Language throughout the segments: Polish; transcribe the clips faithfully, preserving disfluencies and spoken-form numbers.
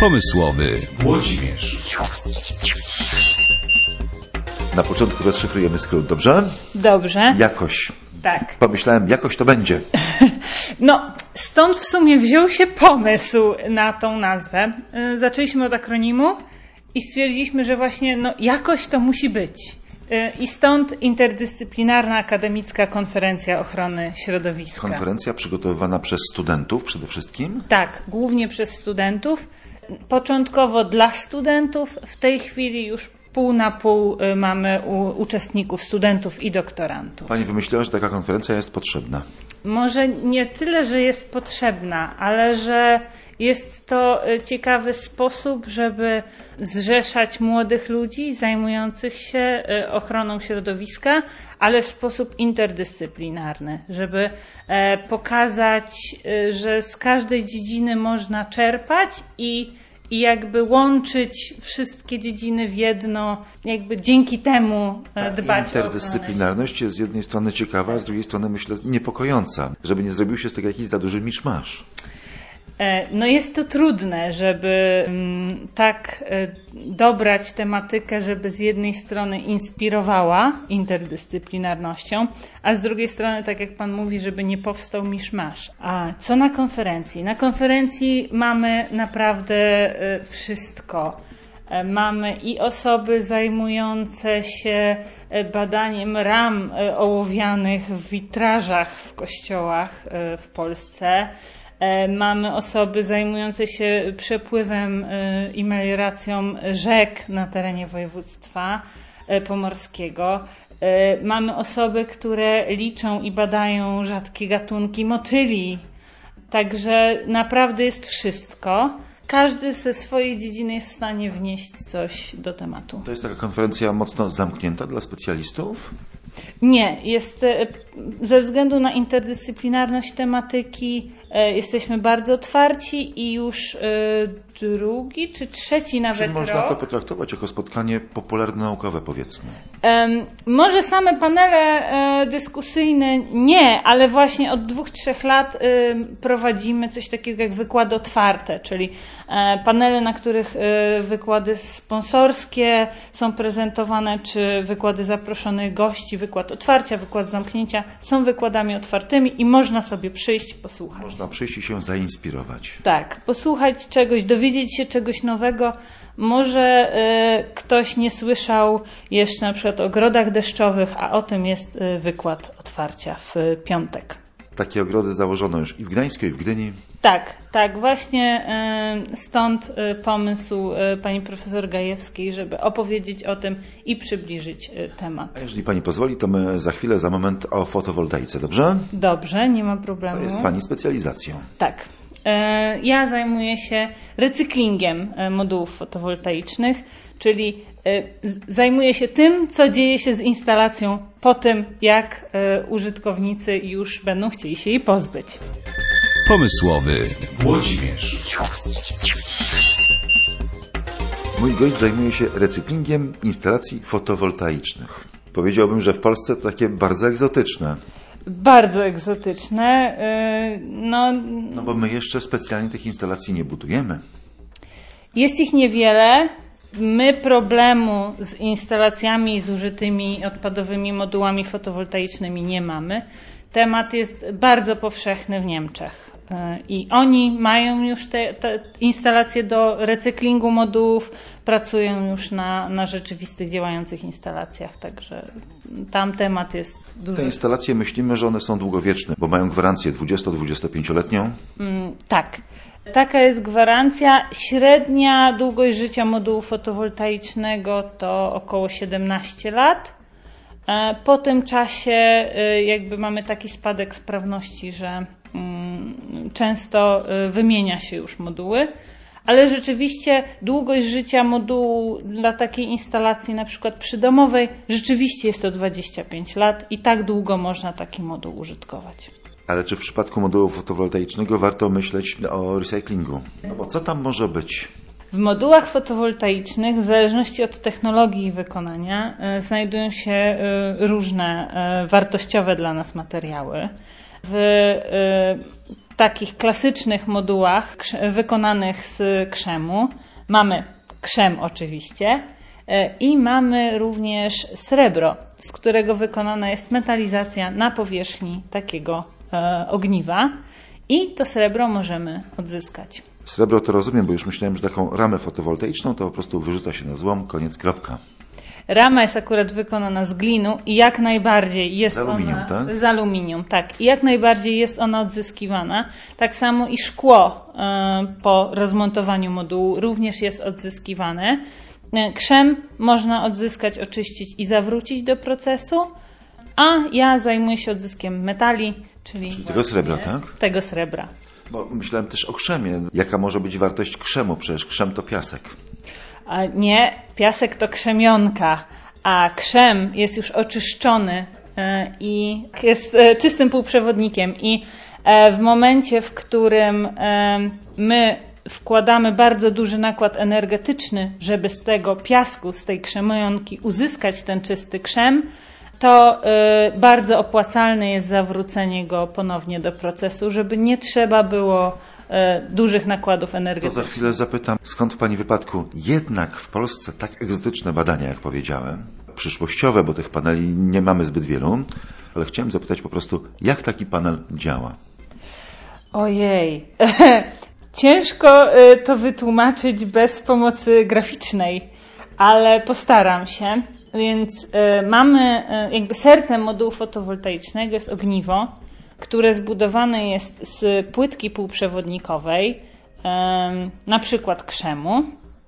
Pomysłowy Włodzimierz. Na początku rozszyfrujemy skrót, dobrze? Dobrze. Jakoś. Tak. Pomyślałem, jakoś to będzie. No, stąd w sumie wziął się pomysł na tą nazwę. Zaczęliśmy od akronimu i stwierdziliśmy, że właśnie no, jakoś to musi być. I stąd Interdyscyplinarna Akademicka Konferencja Ochrony Środowiska. Konferencja przygotowywana przez studentów przede wszystkim? Tak, głównie przez studentów. Początkowo dla studentów, w tej chwili już pół na pół mamy u uczestników, studentów i doktorantów. Pani wymyśliła, że taka konferencja jest potrzebna. Może nie tyle, że jest potrzebna, ale że jest to ciekawy sposób, żeby zrzeszać młodych ludzi zajmujących się ochroną środowiska, ale w sposób interdyscyplinarny, żeby pokazać, że z każdej dziedziny można czerpać i I jakby łączyć wszystkie dziedziny w jedno, jakby dzięki temu dbać o ochronę. Interdyscyplinarność jest z jednej strony ciekawa, a z drugiej strony myślę niepokojąca, żeby nie zrobił się z tego jakiś za duży miszmasz. No jest to trudne, żeby tak dobrać tematykę, żeby z jednej strony inspirowała interdyscyplinarnością, a z drugiej strony, tak jak Pan mówi, żeby nie powstał miszmasz. A co na konferencji? Na konferencji mamy naprawdę wszystko. Mamy i osoby zajmujące się badaniem ram ołowianych w witrażach w kościołach w Polsce. Mamy osoby zajmujące się przepływem i melioracją rzek na terenie województwa pomorskiego. Mamy osoby, które liczą i badają rzadkie gatunki motyli. Także naprawdę jest wszystko. Każdy ze swojej dziedziny jest w stanie wnieść coś do tematu. To jest taka konferencja mocno zamknięta dla specjalistów? Nie, jest ze względu na interdyscyplinarność tematyki jesteśmy bardzo otwarci i już drugi czy trzeci nawet Czy można rok. to potraktować jako spotkanie popularno-naukowe, powiedzmy? Um, może same panele e, dyskusyjne nie, ale właśnie od dwóch, trzech lat e, prowadzimy coś takiego jak wykłady otwarte, czyli e, panele, na których e, wykłady sponsorskie są prezentowane, czy wykłady zaproszonych gości, wykład otwarcia, wykład zamknięcia są wykładami otwartymi i można sobie przyjść, posłuchać. Można przyjść i się zainspirować. Tak, posłuchać czegoś, dowiedzieć się czegoś nowego. Może y, ktoś nie słyszał jeszcze na przykład o ogrodach deszczowych, a o tym jest y, wykład otwarcia w y, piątek. Takie ogrody założono już i w Gdańsku, i w Gdyni. Tak, tak, właśnie y, stąd y, pomysł y, pani profesor Gajewskiej, żeby opowiedzieć o tym i przybliżyć y, temat. A jeżeli pani pozwoli, to my za chwilę, za moment o fotowoltaice, dobrze? Dobrze, nie ma problemu. Co jest pani specjalizacją? Tak. Ja zajmuję się recyklingiem modułów fotowoltaicznych, czyli zajmuję się tym, co dzieje się z instalacją po tym, jak użytkownicy już będą chcieli się jej pozbyć. Pomysłowy Włodzimierz. Mój gość zajmuje się recyklingiem instalacji fotowoltaicznych. Powiedziałbym, że w Polsce to takie bardzo egzotyczne. Bardzo egzotyczne. No, no bo my jeszcze specjalnie tych instalacji nie budujemy. Jest ich niewiele. My problemu z instalacjami zużytymi odpadowymi modułami fotowoltaicznymi nie mamy. Temat jest bardzo powszechny w Niemczech. I oni mają już te, te instalacje do recyklingu modułów, pracują już na, na rzeczywistych działających instalacjach, także tam temat jest duży. Te instalacje myślimy, że one są długowieczne, bo mają gwarancję dwudziesto-dwudziestopięcioletnią? Mm, tak. Taka jest gwarancja. Średnia długość życia modułu fotowoltaicznego to około siedemnaście lat. Po tym czasie jakby mamy taki spadek sprawności, że często wymienia się już moduły, ale rzeczywiście długość życia modułu dla takiej instalacji na przykład przydomowej rzeczywiście jest to dwadzieścia pięć lat i tak długo można taki moduł użytkować. Ale czy w przypadku modułu fotowoltaicznego warto myśleć o recyklingu? No bo co tam może być? W modułach fotowoltaicznych, w zależności od technologii i wykonania, znajdują się różne wartościowe dla nas materiały. w y, takich klasycznych modułach krz- wykonanych z krzemu. Mamy krzem oczywiście y, i mamy również srebro, z którego wykonana jest metalizacja na powierzchni takiego y, ogniwa i to srebro możemy odzyskać. Srebro to rozumiem, bo już myślałem, że taką ramę fotowoltaiczną to po prostu wyrzuca się na złom, koniec, kropka. Rama jest akurat wykonana z glinu i jak najbardziej jest z aluminium, ona... tak? Z aluminium, tak. I jak najbardziej jest ona odzyskiwana. Tak samo i szkło y, po rozmontowaniu modułu również jest odzyskiwane. Y, krzem można odzyskać, oczyścić i zawrócić do procesu, a ja zajmuję się odzyskiem metali, czyli... Czyli tego srebra, tak? Tego srebra. Bo myślałem też o krzemie. Jaka może być wartość krzemu? Przecież krzem to piasek. A nie, piasek to krzemionka, a krzem jest już oczyszczony e, i jest e, czystym półprzewodnikiem. I e, w momencie, w którym e, my wkładamy bardzo duży nakład energetyczny, żeby z tego piasku, z tej krzemionki uzyskać ten czysty krzem, to y, bardzo opłacalne jest zawrócenie go ponownie do procesu, żeby nie trzeba było y, dużych nakładów To energetycznych. za chwilę zapytam, skąd w Pani wypadku jednak w Polsce tak egzotyczne badania, jak powiedziałem, przyszłościowe, bo tych paneli nie mamy zbyt wielu, ale chciałem zapytać po prostu, jak taki panel działa? Ojej, ciężko y, to wytłumaczyć bez pomocy graficznej, ale postaram się. Więc y, mamy y, jakby sercem modułu fotowoltaicznego jest ogniwo, które zbudowane jest z płytki półprzewodnikowej, y, na przykład krzemu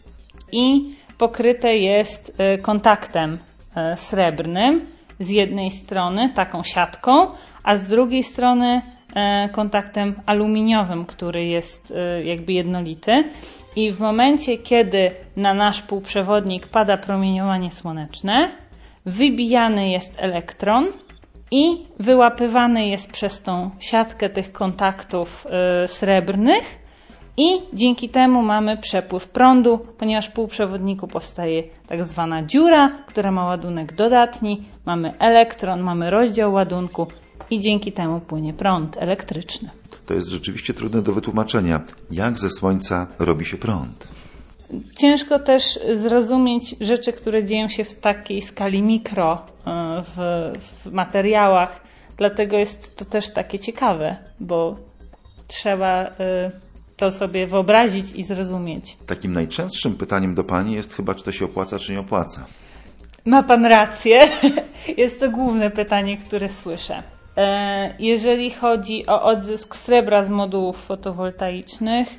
i pokryte jest y, kontaktem y, srebrnym z jednej strony, taką siatką, a z drugiej strony y, kontaktem aluminiowym, który jest y, jakby jednolity. I w momencie, kiedy na nasz półprzewodnik pada promieniowanie słoneczne, wybijany jest elektron i wyłapywany jest przez tą siatkę tych kontaktów y, srebrnych i dzięki temu mamy przepływ prądu, ponieważ w półprzewodniku powstaje tak zwana dziura, która ma ładunek dodatni, mamy elektron, mamy rozdział ładunku i dzięki temu płynie prąd elektryczny. To jest rzeczywiście trudne do wytłumaczenia. Jak ze słońca robi się prąd? Ciężko też zrozumieć rzeczy, które dzieją się w takiej skali mikro w, w materiałach. Dlatego jest to też takie ciekawe, bo trzeba to sobie wyobrazić i zrozumieć. Takim najczęstszym pytaniem do Pani jest chyba, czy to się opłaca, czy nie opłaca. Ma Pan rację. Jest to główne pytanie, które słyszę. Jeżeli chodzi o odzysk srebra z modułów fotowoltaicznych,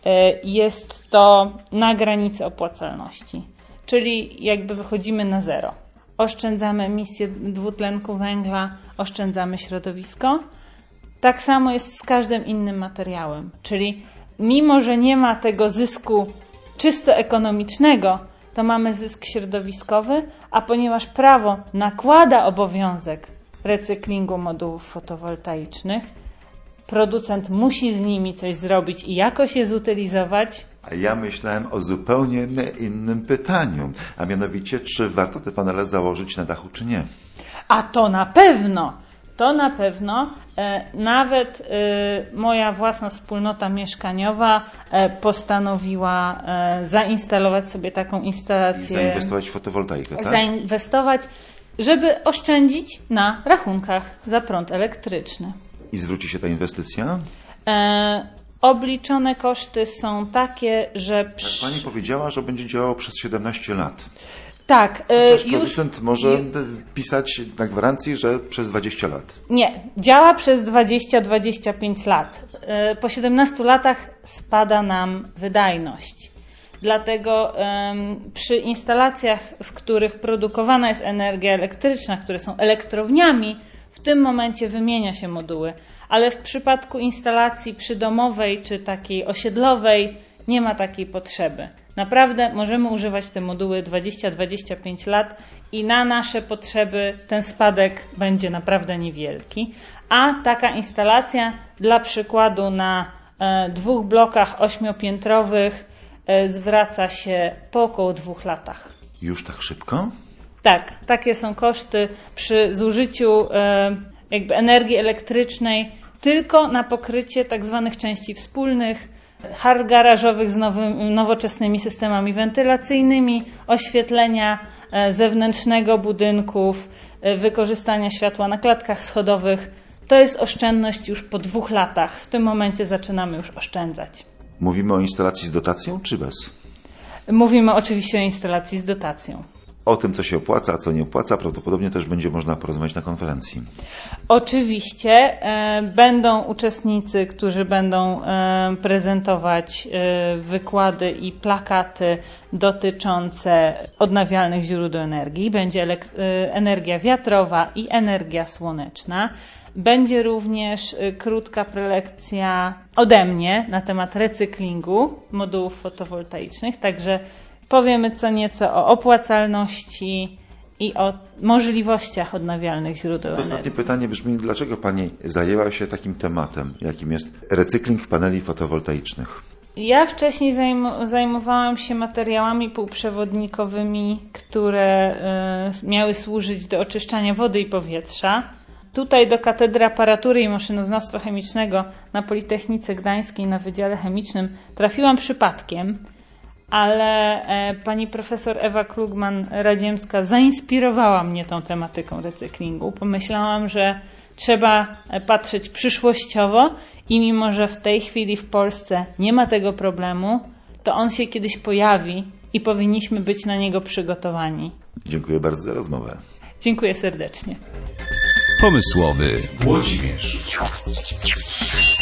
jest to na granicy opłacalności, czyli jakby wychodzimy na zero. Oszczędzamy emisję dwutlenku węgla, oszczędzamy środowisko. Tak samo jest z każdym innym materiałem, czyli mimo, że nie ma tego zysku czysto ekonomicznego, to mamy zysk środowiskowy, a ponieważ prawo nakłada obowiązek recyklingu modułów fotowoltaicznych, producent musi z nimi coś zrobić i jakoś je zutylizować. A ja myślałem o zupełnie innym pytaniu, a mianowicie, czy warto te panele założyć na dachu, czy nie? A to na pewno, to na pewno. E, nawet e, moja własna wspólnota mieszkaniowa e, postanowiła e, zainstalować sobie taką instalację. Zainwestować w fotowoltaikę, tak? Zainwestować, żeby oszczędzić na rachunkach za prąd elektryczny. I zwróci się ta inwestycja? E, obliczone koszty są takie, że... Przy... Pani powiedziała, że będzie działało przez siedemnaście lat. Tak. E, Chociaż już... producent może pisać na gwarancji, że przez dwadzieścia lat. Nie, działa przez dwadzieścia do dwudziestu pięciu lat. E, po siedemnastu latach spada nam wydajność. Dlatego um, przy instalacjach, w których produkowana jest energia elektryczna, które są elektrowniami, w tym momencie wymienia się moduły, ale w przypadku instalacji przydomowej czy takiej osiedlowej nie ma takiej potrzeby. Naprawdę możemy używać te moduły dwadzieścia do dwudziestu pięciu lat i na nasze potrzeby ten spadek będzie naprawdę niewielki. A taka instalacja dla przykładu na e, dwóch blokach ośmiopiętrowych e, zwraca się po około dwóch latach. Już tak szybko? Tak, takie są koszty przy zużyciu e, jakby energii elektrycznej tylko na pokrycie tak zwanych części wspólnych, hal garażowych z nowym, nowoczesnymi systemami wentylacyjnymi, oświetlenia zewnętrznego budynków, wykorzystania światła na klatkach schodowych. To jest oszczędność już po dwóch latach. W tym momencie zaczynamy już oszczędzać. Mówimy o instalacji z dotacją czy bez? Mówimy oczywiście o instalacji z dotacją. O tym, co się opłaca, a co nie opłaca, prawdopodobnie też będzie można porozmawiać na konferencji. Oczywiście e, będą uczestnicy, którzy będą e, prezentować e, wykłady i plakaty dotyczące odnawialnych źródeł energii. Będzie elek- e, energia wiatrowa i energia słoneczna. Będzie również e, krótka prelekcja ode mnie na temat recyklingu modułów fotowoltaicznych, także powiemy co nieco o opłacalności i o możliwościach odnawialnych źródeł energii. Ostatnie pytanie brzmi, dlaczego Pani zajęła się takim tematem, jakim jest recykling paneli fotowoltaicznych? Ja wcześniej zajm- zajmowałam się materiałami półprzewodnikowymi, które y, miały służyć do oczyszczania wody i powietrza. Tutaj do Katedry Aparatury i Maszynoznawstwa Chemicznego na Politechnice Gdańskiej na Wydziale Chemicznym trafiłam przypadkiem, ale e, pani profesor Ewa Klugman-Radziemska zainspirowała mnie tą tematyką recyklingu. Pomyślałam, że trzeba patrzeć przyszłościowo i mimo, że w tej chwili w Polsce nie ma tego problemu, to on się kiedyś pojawi i powinniśmy być na niego przygotowani. Dziękuję bardzo za rozmowę. Dziękuję serdecznie. Pomysłowy Włodzimierz.